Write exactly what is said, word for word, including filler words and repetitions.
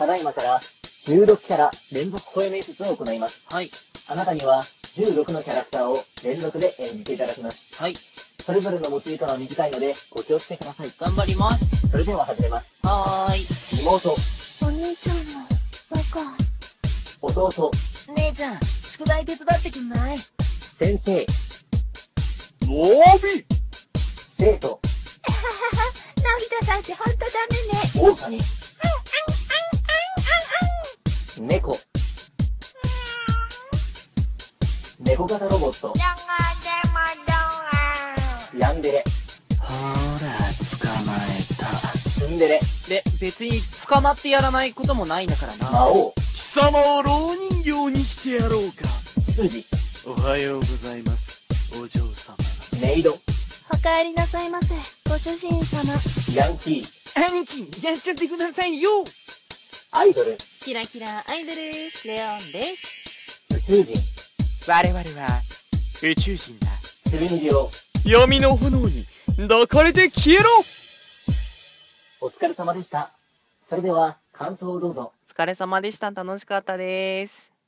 ただいまからじゅうろくキャラ連続声面接を行います。 はい。 あなたにはじゅうろくのキャラクターを連続で演じていただきます。 はい。 それぞれの持ち歌は短いのでご気をつけください。 頑張ります。 それでは始めます。 はーい。 妹、 お兄ちゃんのバカ。 弟、 姉ちゃん、宿題手伝ってくんない？ 先生、 モビ生徒、 のび太さんってほんとダメね。 狼、猫、猫型ロボット、ヤンデレ、 ほら、捕まえた。 ツンデレ、 で、別に捕まってやらないこともないんだからな。 魔王、 貴様を蝋人形にしてやろうか。 羊、 おはようございます、お嬢様。 メイド、 お帰りなさいませ、ご主人様。 ヤンキー、 兄貴、やっちゃってくださいよ。 アイドル、 キラキラアイドル、レオンです。 宇宙人、 我々は宇宙人だ。 中二病。 闇の炎に抱かれて消えろ。 お疲れ様でした。それでは感想をどうぞ。 お疲れ様でした。楽しかったです。